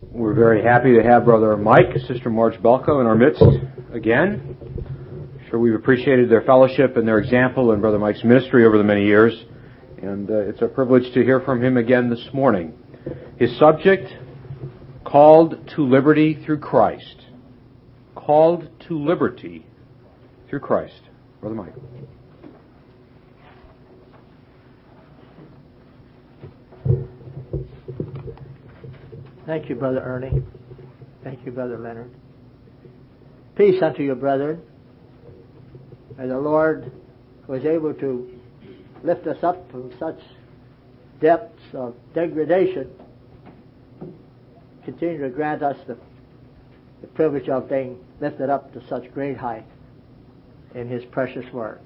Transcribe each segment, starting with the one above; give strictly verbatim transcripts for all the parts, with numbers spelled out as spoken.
We're very happy to have Brother Mike, Sister Marge Belko in our midst again. I'm sure we've appreciated their fellowship and their example in Brother Mike's ministry over the many years, and uh, it's a privilege to hear from him again this morning. His subject, Called to Liberty Through Christ. Called to Liberty Through Christ. Brother Mike. Thank you, Brother Ernie. Thank you, Brother Leonard. Peace unto you, brethren. May the Lord, who is able to lift us up from such depths of degradation, continue to grant us the, the privilege of being lifted up to such great height in His precious Word.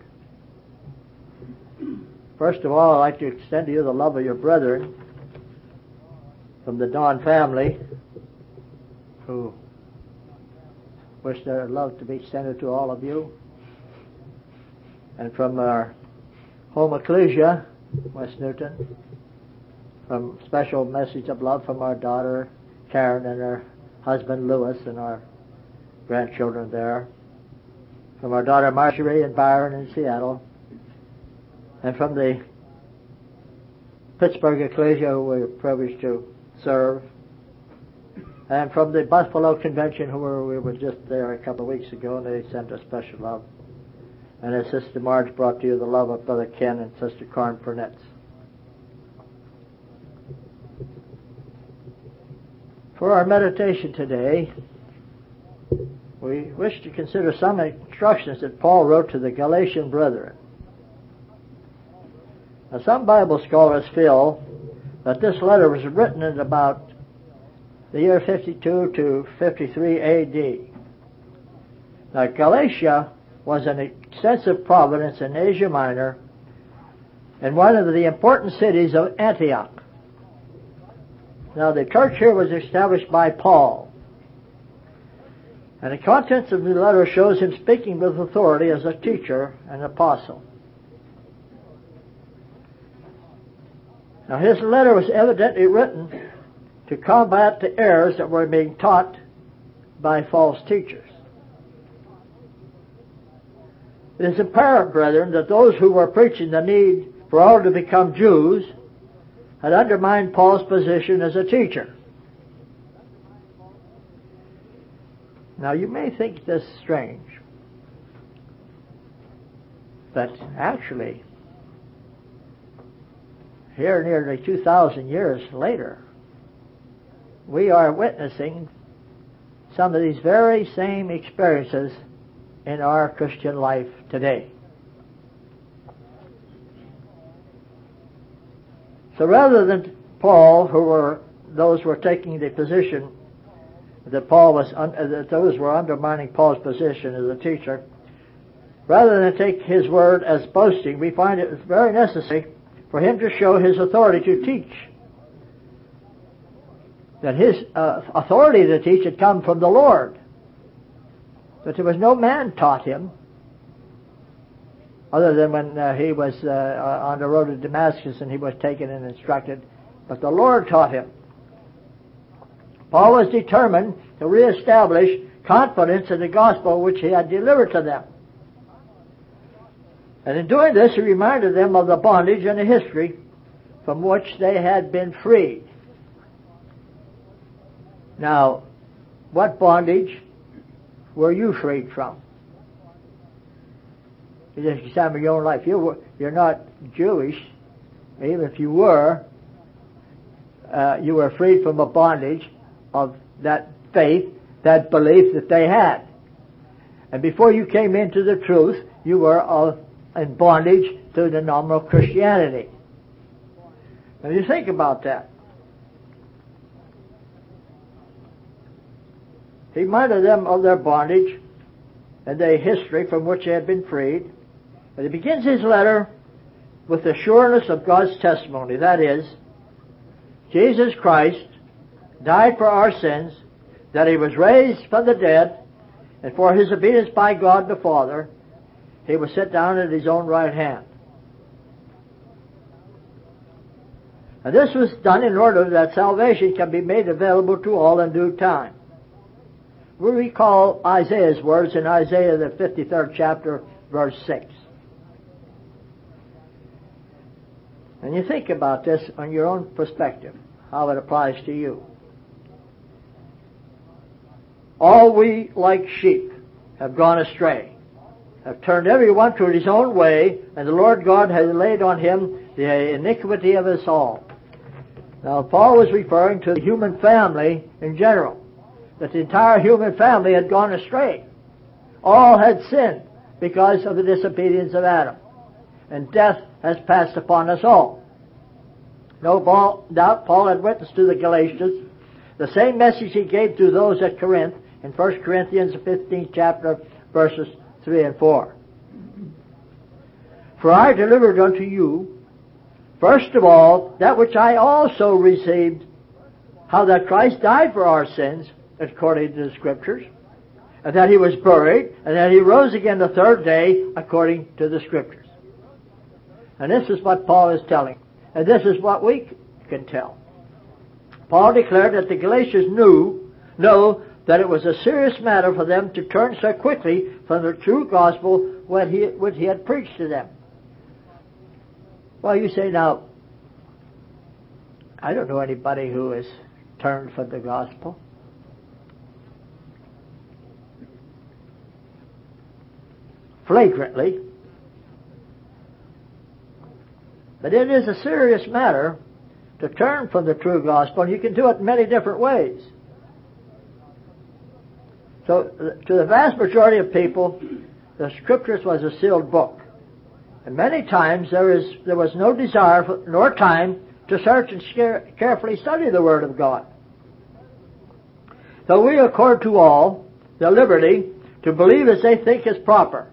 First of all, I'd like to extend to you the love of your brethren from the Don family, who wish their love to be extended to all of you, and from our home ecclesia, West Newton, from special message of love from our daughter Karen and her husband Lewis and our grandchildren there, from our daughter Marjorie and Byron in Seattle, and from the Pittsburgh ecclesia, who we're privileged to serve, and from the Buffalo Convention, who were, we were just there a couple of weeks ago, and they sent us special love. And as Sister Marge brought to you the love of Brother Ken and Sister Karen Pernetz. For our meditation today, we wish to consider some instructions that Paul wrote to the Galatian brethren. Now, some Bible scholars feel that this letter was written in about the year fifty-two to fifty-three A D. Now, Galatia was an extensive province in Asia Minor and one of the important cities of Antioch. Now, the church here was established by Paul, and the contents of the letter shows him speaking with authority as a teacher and apostle. Now, his letter was evidently written to combat the errors that were being taught by false teachers. It is apparent, brethren, that those who were preaching the need for all to become Jews had undermined Paul's position as a teacher. Now, you may think this strange, but actually, here nearly two thousand years later, we are witnessing some of these very same experiences in our Christian life today. So rather than Paul, who were those who were taking the position that Paul was un, that those were undermining Paul's position as a teacher, rather than take his word as boasting, we find it very necessary for him to show his authority to teach. That his uh, authority to teach had come from the Lord. That there was no man taught him, other than when uh, he was uh, on the road to Damascus and he was taken and instructed. But the Lord taught him. Paul was determined to reestablish confidence in the gospel which he had delivered to them. And in doing this, he reminded them of the bondage and the history from which they had been freed. Now, what bondage were you freed from? You just examine your own life. You were, you're not Jewish. Even if you were, uh, you were freed from a bondage of that faith, that belief that they had. And before you came into the truth, you were of in bondage to the nominal Christianity. Now you think about that. He reminded them of their bondage and their history from which they had been freed. And he begins his letter with the sureness of God's testimony. That is, Jesus Christ died for our sins, that He was raised from the dead, and for His obedience by God the Father, He was set down at His own right hand. And this was done in order that salvation can be made available to all in due time. We recall Isaiah's words in Isaiah the fifty-third chapter, verse six. And you think about this on your own perspective, how it applies to you. All we like sheep have gone astray, have turned every one to his own way, and the Lord God has laid on him the iniquity of us all. Now, Paul was referring to the human family in general, that the entire human family had gone astray. All had sinned because of the disobedience of Adam, and death has passed upon us all. No doubt Paul had witnessed to the Galatians the same message he gave to those at Corinth in First Corinthians fifteenth chapter, verses three and four. For I delivered unto you, first of all, that which I also received, how that Christ died for our sins, according to the Scriptures, and that he was buried, and that he rose again the third day, according to the Scriptures. And this is what Paul is telling. And this is what we can tell. Paul declared that the Galatians knew, know that it was a serious matter for them to turn so quickly from the true gospel when he, which he had preached to them. Well, you say, now, I don't know anybody who has turned from the gospel. Flagrantly. But it is a serious matter to turn from the true gospel, and you can do it in many different ways. So, to the vast majority of people, the Scriptures was a sealed book. And many times there is there was no desire for, nor time to search and scare, carefully study the Word of God. So we accord to all the liberty to believe as they think is proper.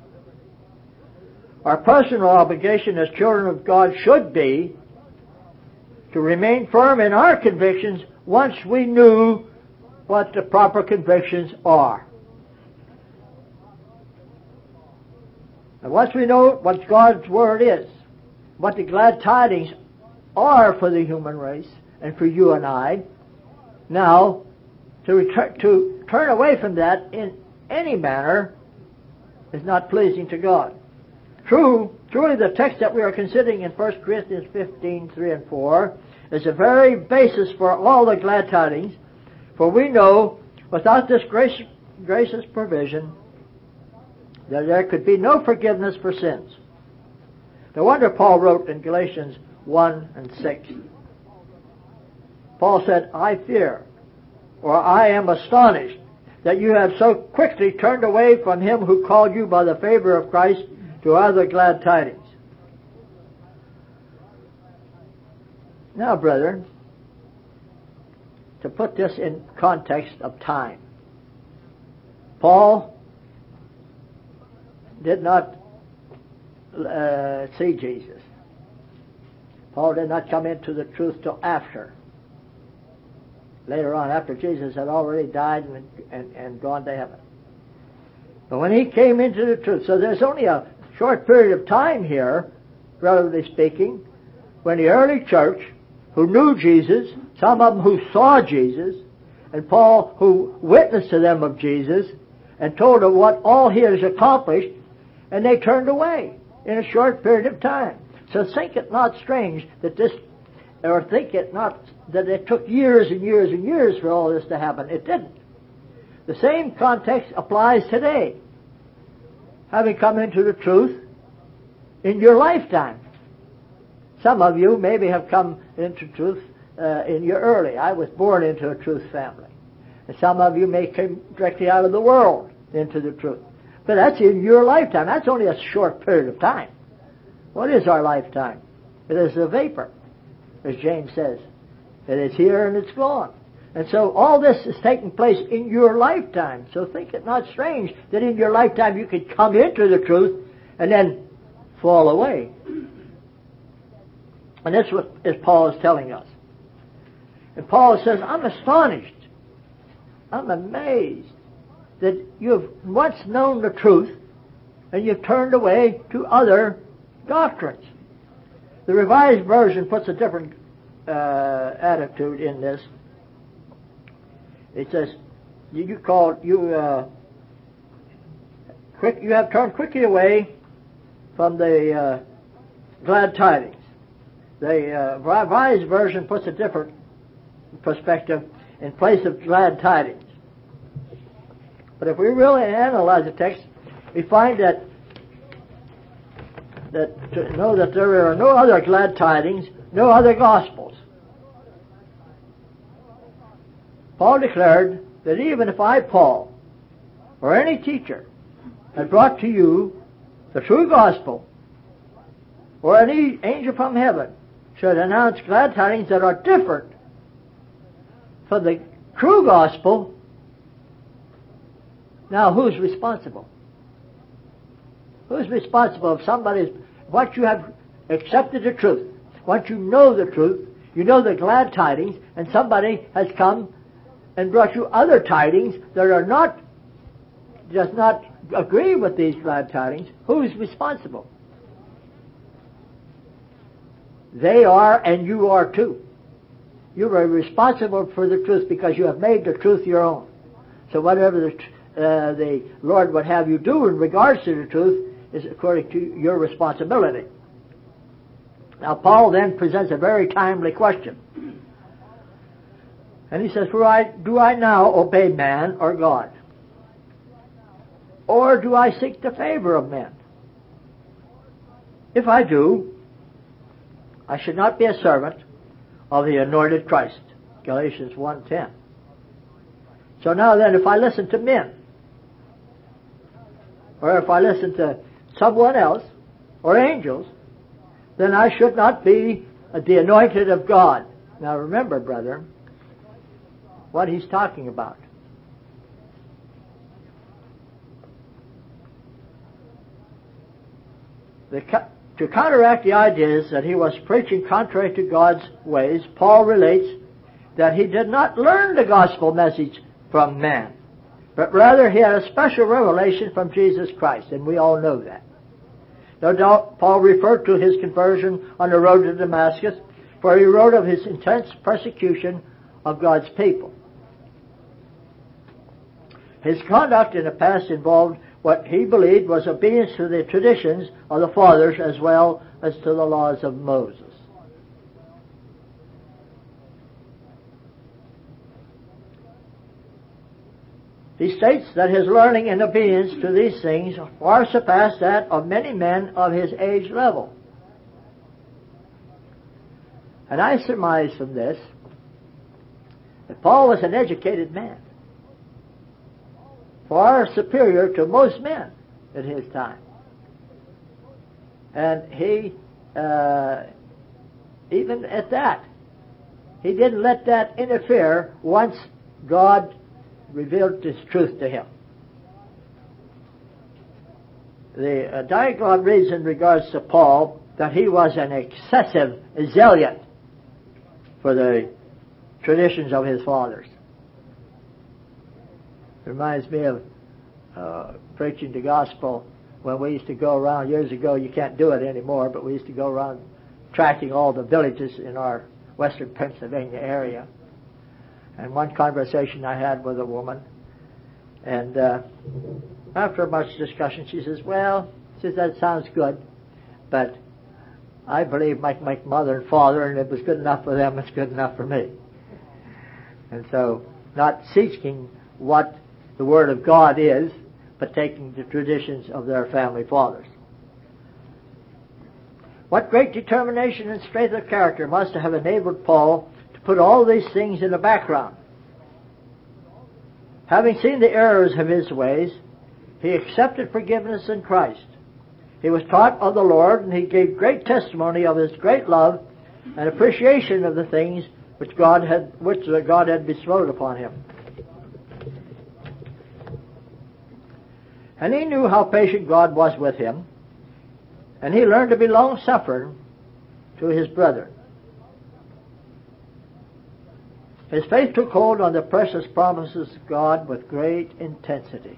Our personal obligation as children of God should be to remain firm in our convictions once we knew what the proper convictions are. And once we know what God's Word is, what the glad tidings are for the human race and for you and I, now to, return, to turn away from that in any manner is not pleasing to God. True, truly the text that we are considering in First Corinthians fifteen, three and four is the very basis for all the glad tidings, for we know without this grace, gracious provision that there could be no forgiveness for sins. No wonder Paul wrote in Galatians one and six. Paul said, I fear, or I am astonished, that you have so quickly turned away from him who called you by the favor of Christ to other glad tidings. Now, brethren, to put this in context of time, Paul did not uh, see Jesus. Paul did not come into the truth till after. Later on, after Jesus had already died and, and, and gone to heaven. But when he came into the truth, so there's only a short period of time here, relatively speaking, when the early church, who knew Jesus, some of them who saw Jesus, and Paul who witnessed to them of Jesus, and told them what all he has accomplished, and they turned away in a short period of time. So think it not strange that this, or think it not that it took years and years and years for all this to happen. It didn't. The same context applies today. Having come into the truth in your lifetime. Some of you maybe have come into truth uh, in your early. I was born into a truth family. And some of you may come directly out of the world into the truth. But that's in your lifetime. That's only a short period of time. What is our lifetime? It is a vapor, as James says. It is here and it's gone. And so all this is taking place in your lifetime. So think it not strange that in your lifetime you could come into the truth and then fall away. And that's what as Paul is telling us. And Paul says, I'm astonished. I'm amazed that you've once known the truth and you've turned away to other doctrines. The Revised Version puts a different uh, attitude in this. It says, you, you call you uh, quick. You have turned quickly away from the uh, glad tidings. The uh, Revised Version puts a different perspective in place of glad tidings. But if we really analyze the text, we find that that to know that there are no other glad tidings, no other gospels. Paul declared that even if I, Paul, or any teacher, had brought to you the true gospel, or any angel from heaven should announce glad tidings that are different from the true gospel, now who's responsible? Who's responsible if somebody's, once you have accepted the truth, once you know the truth, you know the glad tidings, and somebody has come and brought you other tidings that are not, does not agree with these glad tidings, who's responsible? They are, and you are too. You are responsible for the truth because you have made the truth your own. So whatever the, uh, the Lord would have you do in regards to the truth is according to your responsibility. Now Paul then presents a very timely question. And he says, For I, do I now obey man or God? Or do I seek the favor of men? If I do, I should not be a servant of the anointed Christ. Galatians one ten. So now then, if I listen to men, or if I listen to someone else, or angels, then I should not be the anointed of God. Now remember, brethren, what he's talking about. The, to counteract the ideas that he was preaching contrary to God's ways, Paul relates that he did not learn the gospel message from man, but rather he had a special revelation from Jesus Christ, and we all know that. No doubt Paul referred to his conversion on the road to Damascus, for he wrote of his intense persecution of God's people. His conduct in the past involved what he believed was obedience to the traditions of the fathers as well as to the laws of Moses. He states that his learning and obedience to these things far surpassed that of many men of his age level. And I surmise from this that Paul was an educated man, far superior to most men at his time. And he, uh, even at that, he didn't let that interfere once God revealed His truth to him. The uh, dialogue reads in regards to Paul that he was an excessive zealot for the traditions of his fathers. Reminds me of uh, preaching the gospel when we used to go around years ago. You can't do it anymore, but we used to go around tracking all the villages in our western Pennsylvania area. And one conversation I had with a woman, and uh, after much discussion, she says, well, she says, that sounds good, but I believe my, my mother and father, and it was good enough for them, it's good enough for me. And so, not seeking what the Word of God is, but taking the traditions of their family fathers. What great determination and strength of character must have enabled Paul to put all these things in the background. Having seen the errors of his ways, he accepted forgiveness in Christ. He was taught of the Lord, and he gave great testimony of his great love and appreciation of the things which God had, which God had bestowed upon him. And he knew how patient God was with him, and he learned to be long-suffering to his brethren. His faith took hold on the precious promises of God with great intensity.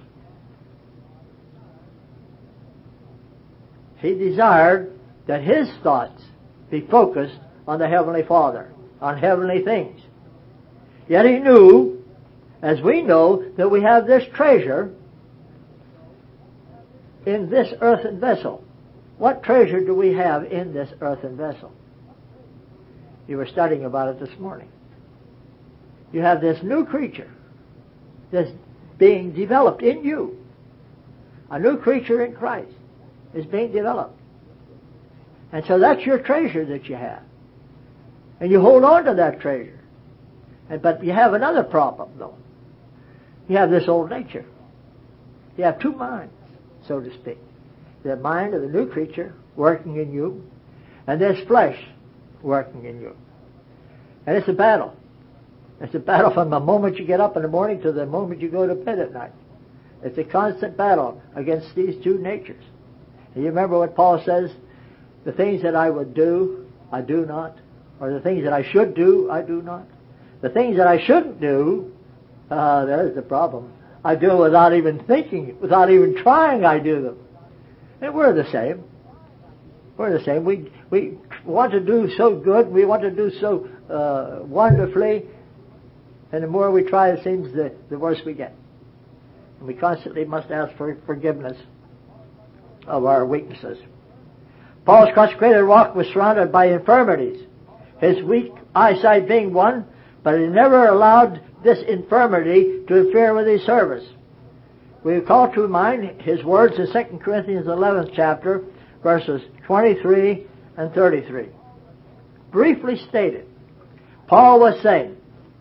He desired that his thoughts be focused on the Heavenly Father. on heavenly things. Yet he knew, as we know, that we have this treasure in this earthen vessel. What treasure do we have in this earthen vessel? You were studying about it this morning. You have this new creature that's being developed in you. A new creature in Christ is being developed. And so that's your treasure that you have. And you hold on to that treasure. And, but you have another problem, though. You have this old nature. You have two minds, so to speak. The mind of the new creature working in you, and this flesh working in you. And it's a battle. It's a battle from the moment you get up in the morning to the moment you go to bed at night. It's a constant battle against these two natures. And you remember what Paul says? The things that I would do, I do not. Or the things that I should do, I do not. The things that I shouldn't do, uh, there's the problem. I do without even thinking, without even trying, I do them. And we're the same. We're the same. We we want to do so good, we want to do so uh, wonderfully, and the more we try, it seems the, the worse we get. And we constantly must ask for forgiveness of our weaknesses. Paul's consecrated walk was surrounded by infirmities, his weak eyesight being one, but he never allowed this infirmity to interfere with his service. We call to mind his words in Second Corinthians eleventh chapter, verses twenty-three and thirty-three. Briefly stated, Paul was saying,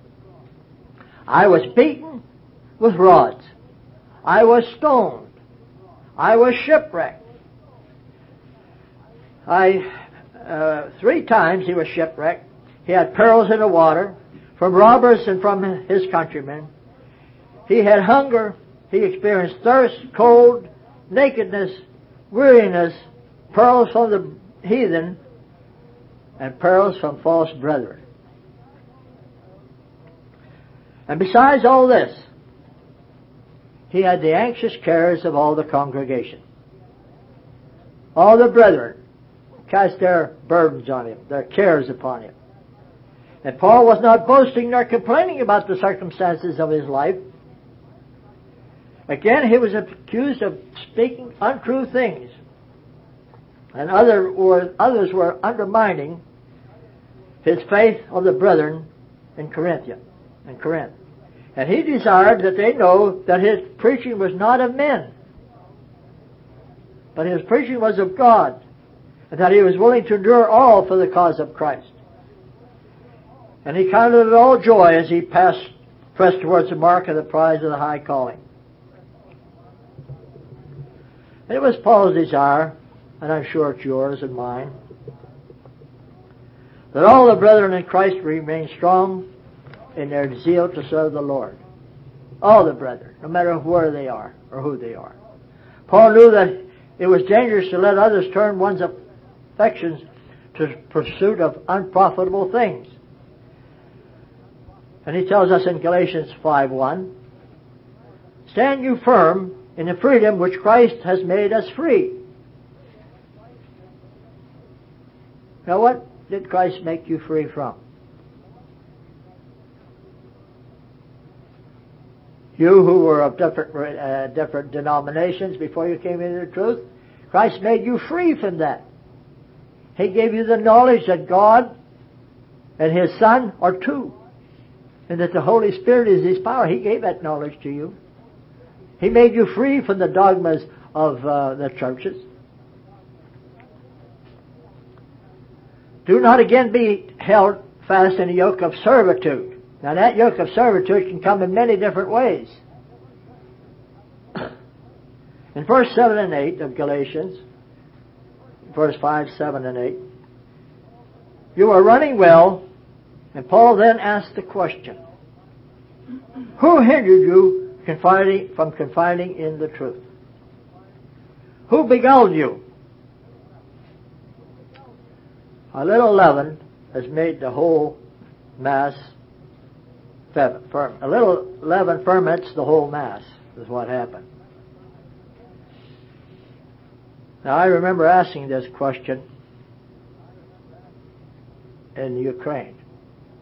I was beaten with rods. I was stoned. I was shipwrecked. I, uh, three times he was shipwrecked. He had perils in the water, from robbers and from his countrymen. He had hunger. He experienced thirst, cold, nakedness, weariness, perils from the heathen, and perils from false brethren. And besides all this, he had the anxious cares of all the congregation. All the brethren cast their burdens on him, their cares upon him. And Paul was not boasting nor complaining about the circumstances of his life. Again, he was accused of speaking untrue things. And other were, others were undermining his faith of the brethren in Corinth. In Corinth. And he desired that they know that his preaching was not of men, but his preaching was of God, and that he was willing to endure all for the cause of Christ. And he counted it all joy as he passed, pressed towards the mark of the prize of the high calling. And it was Paul's desire, and I'm sure it's yours and mine, that all the brethren in Christ remain strong in their zeal to serve the Lord. All the brethren, no matter where they are or who they are. Paul knew that it was dangerous to let others turn one's affections to the pursuit of unprofitable things. And he tells us in Galatians five one, stand you firm in the freedom which Christ has made us free. Now what did Christ make you free from? You who were of different, uh, different denominations before you came into the truth, Christ made you free from that. He gave you the knowledge that God and His Son are two, and that the Holy Spirit is His power. He gave that knowledge to you. He made you free from the dogmas of uh, the churches. Do not again be held fast in a yoke of servitude. Now that yoke of servitude can come in many different ways. In verse seven and eight of Galatians, verse five, seven, and eight, you are running well, and Paul then asked the question, who hindered you confiding, from confiding in the truth? Who beguiled you? A little leaven has made the whole mass firm. A little leaven ferments the whole mass, is what happened. Now, I remember asking this question in Ukraine.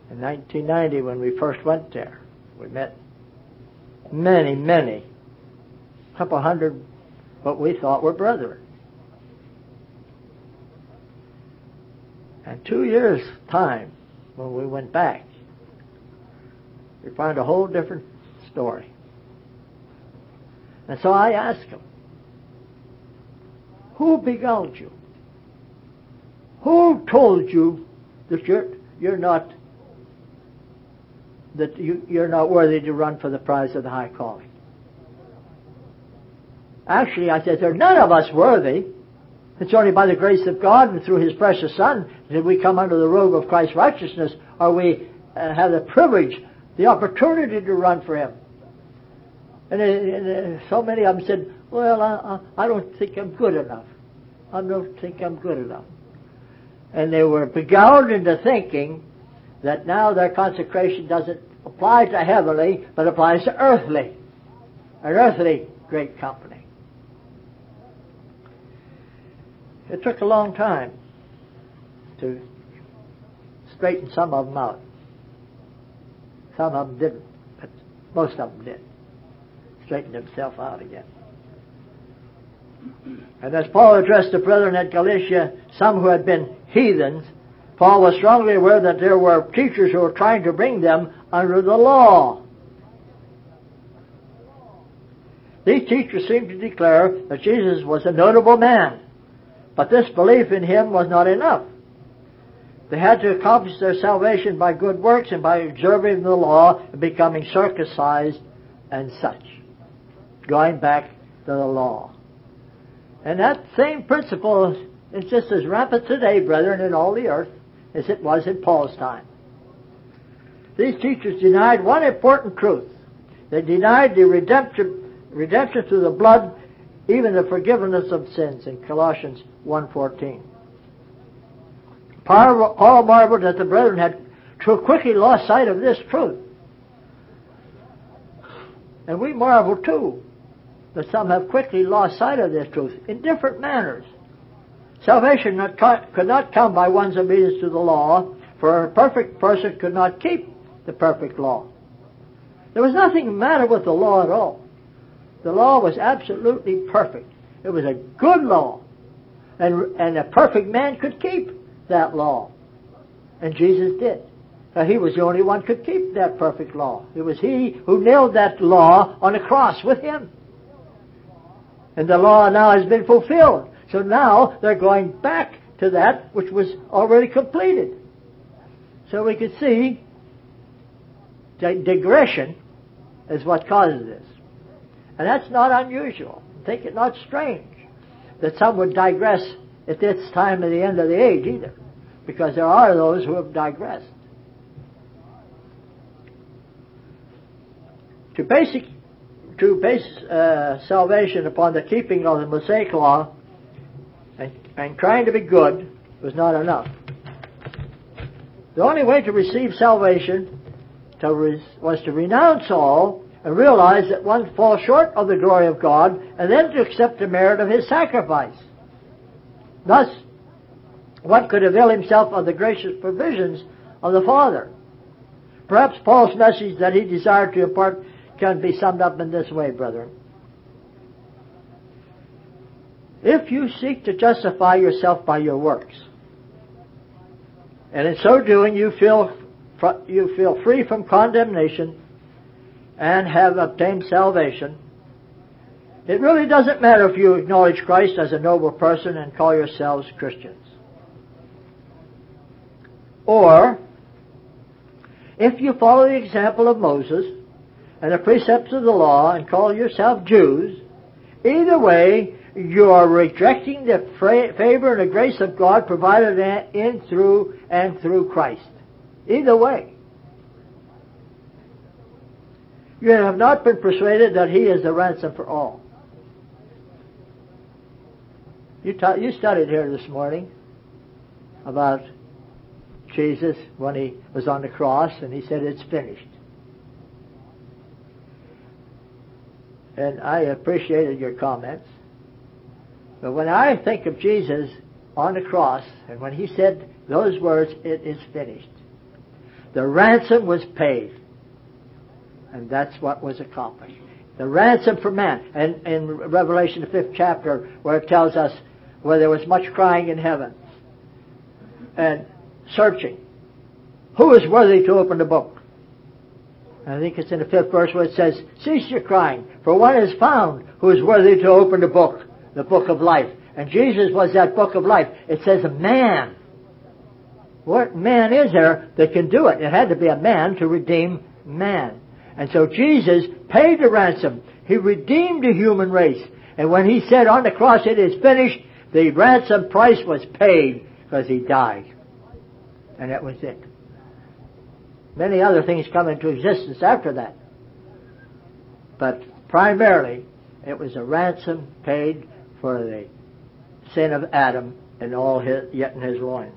In nineteen ninety, when we first went there, we met many, many, a couple hundred what we thought were brethren. And two years' time, when we went back, we found a whole different story. And so I asked him, who beguiled you? Who told you that you're, you're not that you, you're not worthy to run for the prize of the high calling? Actually, I said, there's none of us worthy. It's only by the grace of God and through His precious Son that we come under the robe of Christ's righteousness, or we uh, have the privilege, the opportunity to run for Him. And, uh, and uh, so many of them said, well, I, I, I don't think I'm good enough. I don't think I'm good enough. And they were beguiled into thinking that now their consecration doesn't apply to heavenly, but applies to earthly. An earthly great company. It took a long time to straighten some of them out. Some of them didn't, but most of them did. Straightened himself out again. And as Paul addressed the brethren at Galatia, some who had been heathens, Paul was strongly aware that there were teachers who were trying to bring them under the law. These teachers seemed to declare that Jesus was a notable man, but this belief in Him was not enough. They had to accomplish their salvation by good works and by observing the law and becoming circumcised and such. Going back to the law. And that same principle is just as rampant today, brethren, in all the earth as it was in Paul's time. These teachers denied one important truth. They denied the redemption, redemption through the blood, even the forgiveness of sins in Colossians one fourteen. Paul marveled that the brethren had too quickly lost sight of this truth. And we marvel too that some have quickly lost sight of this truth in different manners. Salvation not co- could not come by one's obedience to the law, for a perfect person could not keep the perfect law. There was nothing the matter with the law at all. The law was absolutely perfect. It was a good law. And, and a perfect man could keep that law. And Jesus did. Now, He was the only one who could keep that perfect law. It was He who nailed that law on the cross with Him. And the law now has been fulfilled. So now they're going back to that which was already completed. So we can see digression is what causes this. And that's not unusual. Think it not strange that some would digress at this time of the end of the age either. Because there are those who have digressed. To basic to base uh, salvation upon the keeping of the Mosaic law and, and trying to be good was not enough. The only way to receive salvation to re- was to renounce all and realize that one falls short of the glory of God, and then to accept the merit of His sacrifice. Thus, one could avail himself of the gracious provisions of the Father. Perhaps Paul's message that he desired to impart can be summed up in this way, brethren. If you seek to justify yourself by your works, and in so doing you feel you feel free from condemnation and have obtained salvation, it really doesn't matter if you acknowledge Christ as a noble person and call yourselves Christians. Or, if you follow the example of Moses and the precepts of the law and call yourself Jews, either way, you are rejecting the favor and the grace of God provided in, through, and through Christ. Either way. You have not been persuaded that He is the ransom for all. You, ta- you studied here this morning about Jesus when He was on the cross and He said, "It's finished." And I appreciated your comments. But when I think of Jesus on the cross, and when He said those words, "It is finished," The ransom was paid. And that's what was accomplished. The ransom for man. And in Revelation, the fifth chapter, where it tells us where there was much crying in heaven and searching. Who is worthy to open the book? I think it's in the fifth verse where it says, cease your crying, for one is found who is worthy to open the book, the book of life. And Jesus was that book of life. It says a man. What man is there that can do it? It had to be a man to redeem man. And so Jesus paid the ransom. He redeemed the human race. And when He said on the cross, it is finished, the ransom price was paid because He died. And that was it. Many other things come into existence after that. But primarily, it was a ransom paid for the sin of Adam and all his, yet in his loins.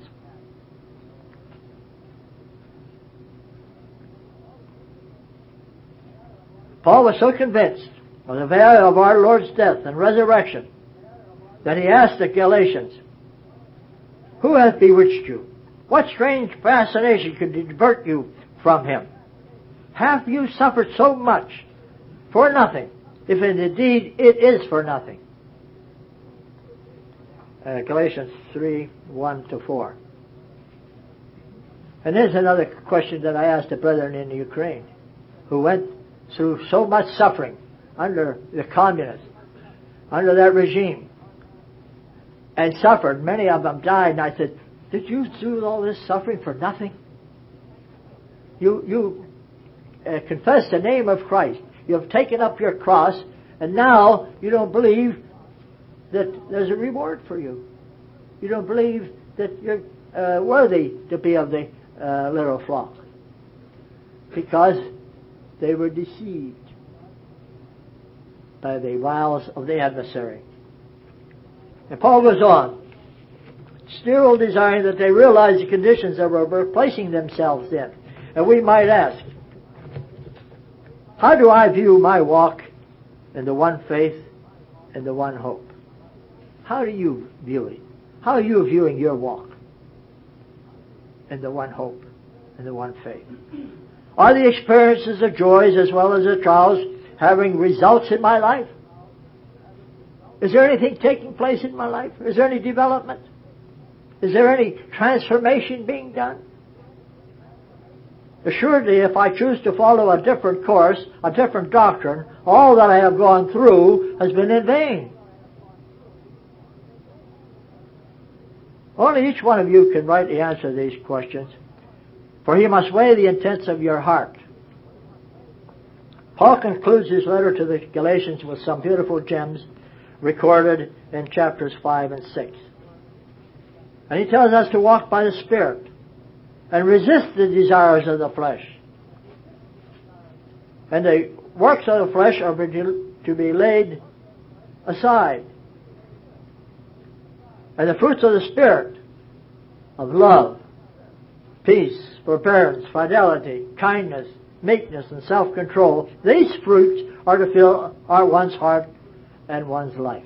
Paul was so convinced of the value of our Lord's death and resurrection that he asked the Galatians, who hath bewitched you? What strange fascination could divert you from Him? Have you suffered so much for nothing, if indeed it is for nothing? Uh, Galatians three, one to four. And there's another question that I asked the brethren in the Ukraine, who went through so much suffering under the communists, under that regime, and suffered. Many of them died, and I said, did you do all this suffering for nothing? You you uh, confess the name of Christ. You have taken up your cross, and now you don't believe that there's a reward for you. You don't believe that you're uh, worthy to be of the uh, little flock. Because they were deceived by the wiles of the adversary. And Paul goes on, still desiring that they realize the conditions that were placing themselves in. And we might ask, how do I view my walk in the one faith and the one hope? How do you view it? How are you viewing your walk in the one hope and the one faith? Are the experiences of joys as well as the trials having results in my life? Is there anything taking place in my life? Is there any development? Is there any transformation being done? Assuredly, if I choose to follow a different course, a different doctrine, all that I have gone through has been in vain. Only each one of you can rightly answer these questions, for he must weigh the intents of your heart. Paul concludes his letter to the Galatians with some beautiful gems recorded in chapters five and six. And he tells us to walk by the Spirit and resist the desires of the flesh. And the works of the flesh are to be laid aside. And the fruits of the Spirit, of love, peace, forbearance, fidelity, kindness, meekness, and self-control, these fruits are to fill our one's heart and one's life.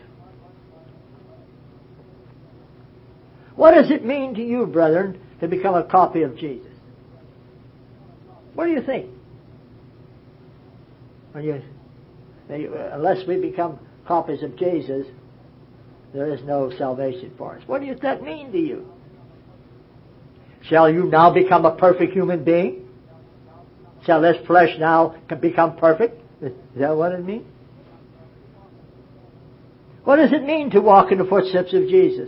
What does it mean to you, brethren, to become a copy of Jesus? What do you think? When you, unless we become copies of Jesus, there is no salvation for us. What does that mean to you? Shall you now become a perfect human being? Shall this flesh now become perfect? Is that what it means? What does it mean to walk in the footsteps of Jesus?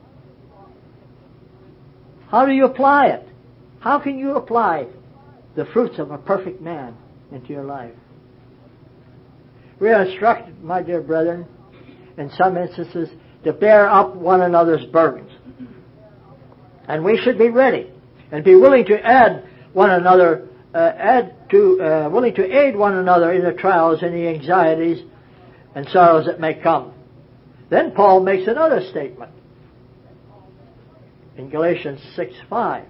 How do you apply it? How can you apply the fruits of a perfect man into your life? We are instructed, my dear brethren, in some instances, to bear up one another's burdens. And we should be ready and be willing to add one another, uh, add to, uh, willing to aid one another in the trials and the anxieties and sorrows that may come. Then Paul makes another statement in Galatians six five.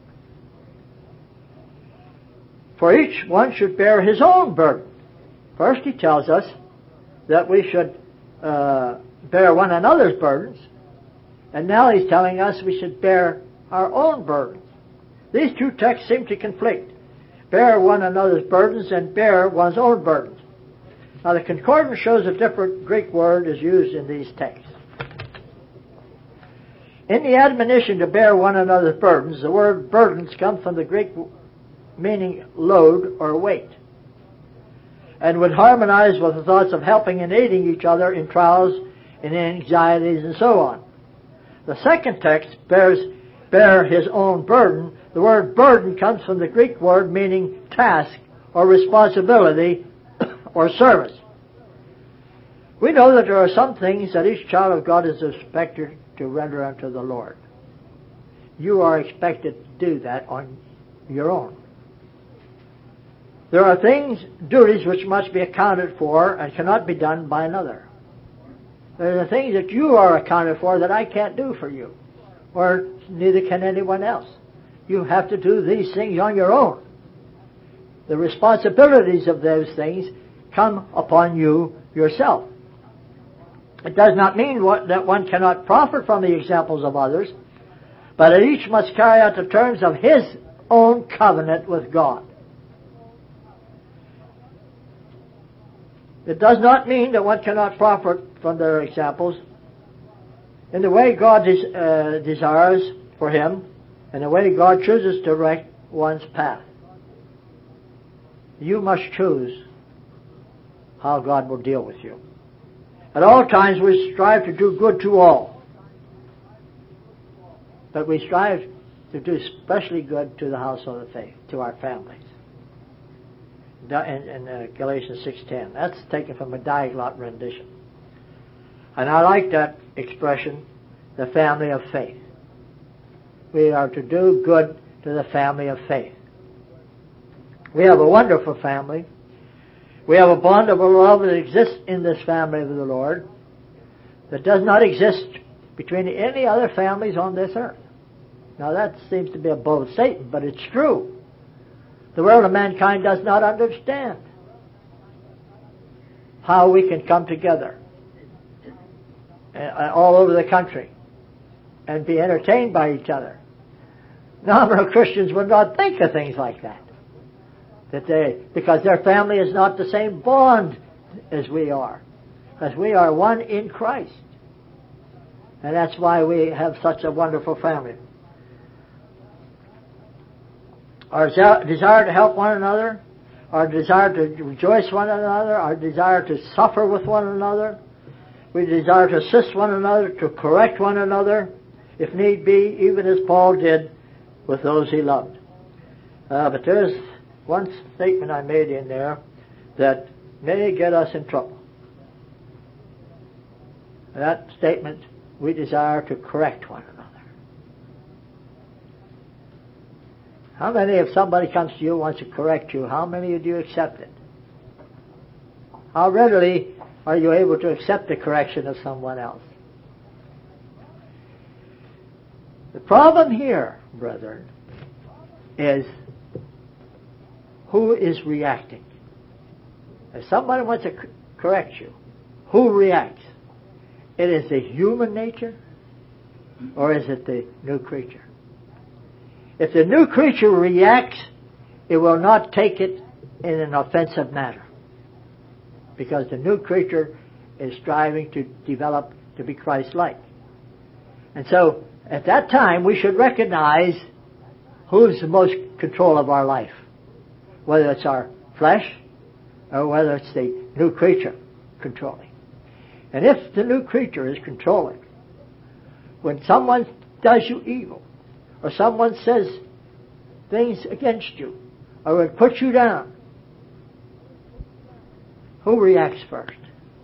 For each one should bear his own burden. First he tells us that we should uh, bear one another's burdens. And now he's telling us we should bear our own burdens. These two texts seem to conflict. Bear one another's burdens and bear one's own burdens. Now the concordance shows a different Greek word is used in these texts. In the admonition to bear one another's burdens, the word burdens comes from the Greek meaning load or weight, and would harmonize with the thoughts of helping and aiding each other in trials and anxieties and so on. The second text bears bear his own burden. The word burden comes from the Greek word meaning task or responsibility or service. We know that there are some things that each child of God is expected to render unto the Lord. You are expected to do that on your own. There are things, duties, which must be accounted for and cannot be done by another. There are things that you are accounted for that I can't do for you, or neither can anyone else. You have to do these things on your own. The responsibilities of those things come upon you yourself. It does not mean what, that one cannot profit from the examples of others, but that each must carry out the terms of his own covenant with God. It does not mean that one cannot profit from their examples in the way God des- uh, desires for him and the way God chooses to direct one's path. You must choose how God will deal with you. At all times we strive to do good to all, but we strive to do especially good to the household of faith, to our families. In, in uh, Galatians six ten. That's taken from a Diaglott rendition. And I like that expression, the family of faith. We are to do good to the family of faith. We have a wonderful family. We have a bond of love that exists in this family of the Lord that does not exist between any other families on this earth. Now that seems to be a bold statement, but it's true. The world of mankind does not understand how we can come together uh, all over the country and be entertained by each other. Nominal Christians would not think of things like that. That they, because their family is not the same bond as we are. Because we are one in Christ. And that's why we have such a wonderful family. Our desire to help one another, our desire to rejoice one another, our desire to suffer with one another, we desire to assist one another, to correct one another, if need be, even as Paul did with those he loved. Uh, but there's one statement I made in there that may get us in trouble. That statement, we desire to correct one another. How many, if somebody comes to you and wants to correct you, how many do you accept it? How readily are you able to accept the correction of someone else? The problem here, brethren, is who is reacting. If somebody wants to correct you, who reacts? It is the human nature, or is it the new creature? If the new creature reacts, it will not take it in an offensive manner, because the new creature is striving to develop to be Christ-like. And so, at that time, we should recognize who's the most control of our life, whether it's our flesh or whether it's the new creature controlling. And if the new creature is controlling, when someone does you evil, or someone says things against you, or would put you down, who reacts first?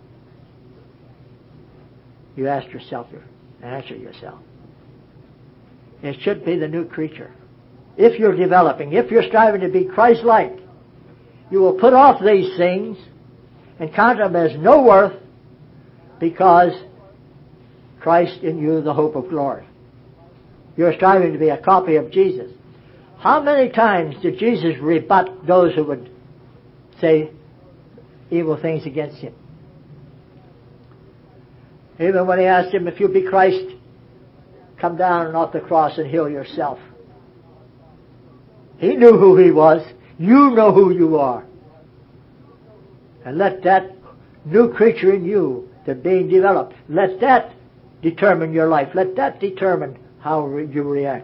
You ask yourself, answer yourself. It should be the new creature. If you're developing, if you're striving to be Christ-like, you will put off these things and count them as no worth, because Christ in you, the hope of glory. You're striving to be a copy of Jesus. How many times did Jesus rebut those who would say evil things against him? Even when he asked him, if you be Christ, come down off the cross and heal yourself. He knew who He was. You know who you are. And let that new creature in you that's being developed, let that determine your life. Let that determine how you react.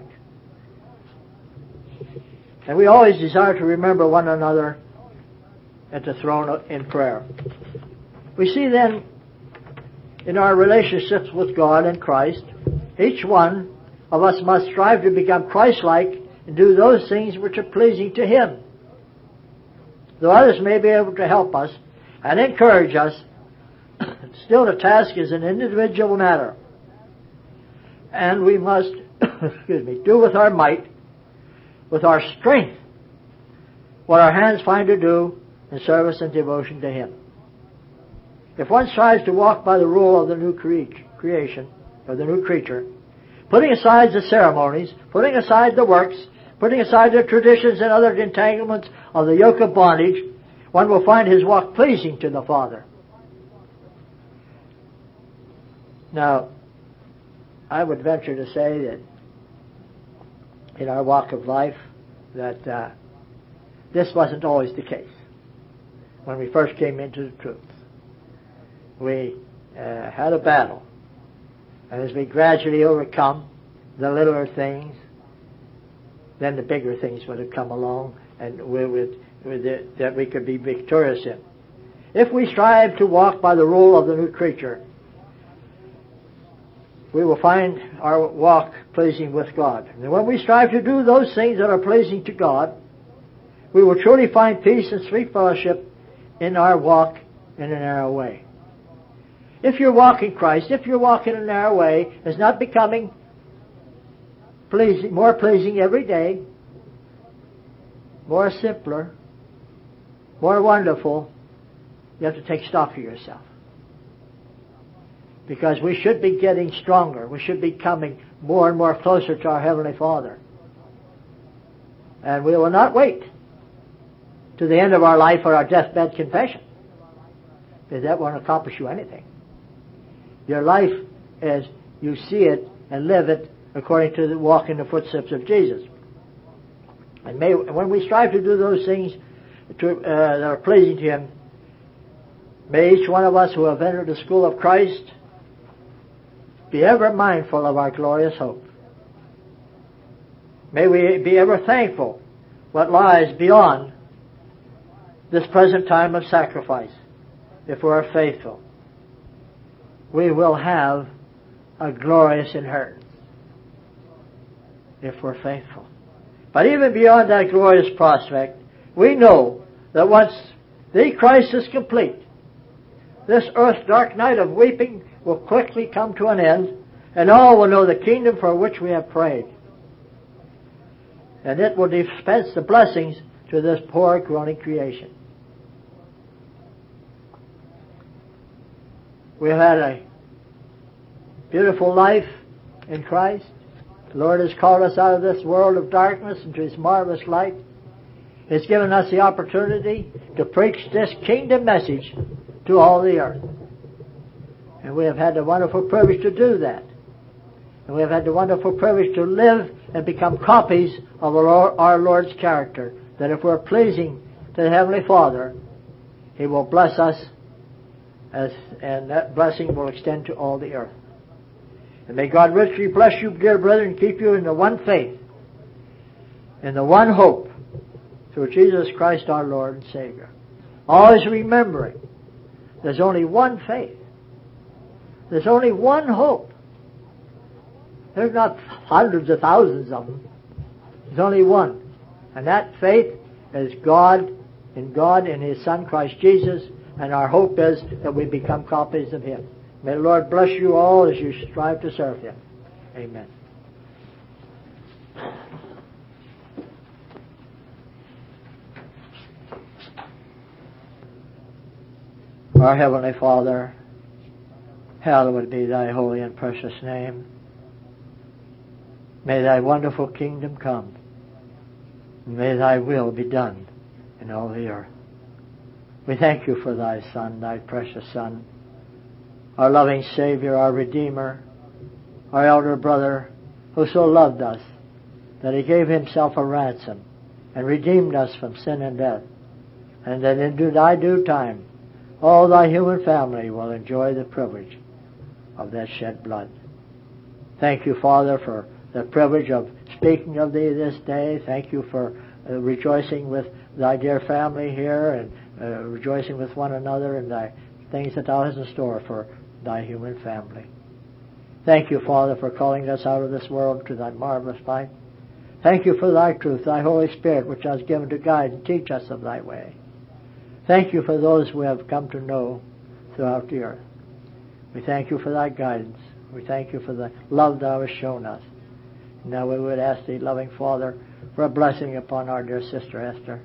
And we always desire to remember one another at the throne in prayer. We see then in our relationships with God and Christ, each one of us must strive to become Christ-like and do those things which are pleasing to Him. Though others may be able to help us and encourage us, still the task is an individual matter. And we must, excuse me, do with our might, with our strength, what our hands find to do in service and devotion to Him. If one strives to walk by the rule of the new cre- creation, or the new creature, putting aside the ceremonies, putting aside the works, putting aside the traditions and other entanglements of the yoke of bondage, one will find his walk pleasing to the Father. Now, I would venture to say that in our walk of life, that uh, this wasn't always the case. When we first came into the truth, we uh, had a battle. And as we gradually overcome the littler things, then the bigger things would have come along, and we would, with it, that we could be victorious in. If we strive to walk by the rule of the new creature, we will find our walk pleasing with God. And when we strive to do those things that are pleasing to God, we will truly find peace and sweet fellowship in our walk in a narrow way. If your walk in Christ, if your walk in a narrow way is not becoming pleasing, more pleasing every day, more simpler, more wonderful, you have to take stock of yourself. Because we should be getting stronger. We should be coming more and more closer to our Heavenly Father. And we will not wait to the end of our life for our deathbed confession, because that won't accomplish you anything. Your life, as you see it and live it, according to the walk in the footsteps of Jesus. And may, when we strive to do those things to, uh, that are pleasing to Him, may each one of us who have entered the school of Christ be ever mindful of our glorious hope. May we be ever thankful what lies beyond this present time of sacrifice. If we are faithful, we will have a glorious inheritance. If we're faithful. But even beyond that glorious prospect, we know that once the Christ is complete, this earth's dark night of weeping will quickly come to an end, and all will know the kingdom for which we have prayed. And it will dispense the blessings to this poor groaning creation. We have had a beautiful life in Christ. The Lord has called us out of this world of darkness into His marvelous light. He's given us the opportunity to preach this kingdom message to all the earth. And we have had the wonderful privilege to do that. And we have had the wonderful privilege to live and become copies of our Lord's character. That if we're pleasing to the Heavenly Father, He will bless us, as, and that blessing will extend to all the earth. And may God richly bless you, dear brethren, and keep you in the one faith, in the one hope, through Jesus Christ our Lord and Savior. Always remembering, there's only one faith. There's only one hope. There's not hundreds of thousands of them. There's only one. And that faith is God, in God and His Son Christ Jesus, and our hope is that we become copies of Him. May the Lord bless you all as you strive to serve Him. Amen. Our Heavenly Father, hallowed be Thy holy and precious name. May Thy wonderful kingdom come. May Thy will be done in all the earth. We thank You for Thy Son, Thy precious Son, our loving Savior, our Redeemer, our elder brother, who so loved us that He gave Himself a ransom and redeemed us from sin and death, and that in thy due time all thy human family will enjoy the privilege of that shed blood. Thank you, Father, for the privilege of speaking of thee this day. Thank you for uh, rejoicing with thy dear family here and uh, rejoicing with one another in thy things that thou hast in store for thy human family. Thank you, Father, for calling us out of this world to thy marvelous light. Thank you for thy truth, thy Holy Spirit, which thou hast given to guide and teach us of thy way. Thank you for those we have come to know throughout the earth. We thank you for thy guidance. We thank you for the love thou hast shown us. Now we would ask thee, loving Father, for a blessing upon our dear sister Esther.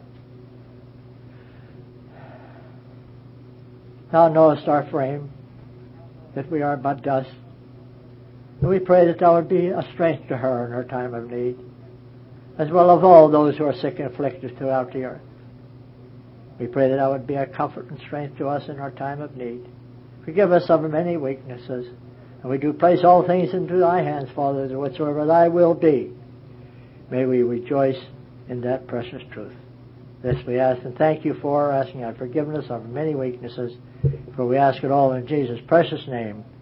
Thou knowest our frame, that we are but dust. And we pray that thou would be a strength to her in her time of need, as well as all those who are sick and afflicted throughout the earth. We pray that thou would be a comfort and strength to us in our time of need. Forgive us of many weaknesses. And we do place all things into thy hands, Father, that whatsoever thy will be, may we rejoice in that precious truth. This we ask and thank you for, asking thy forgiveness of many weaknesses, for we ask it all in Jesus' precious name.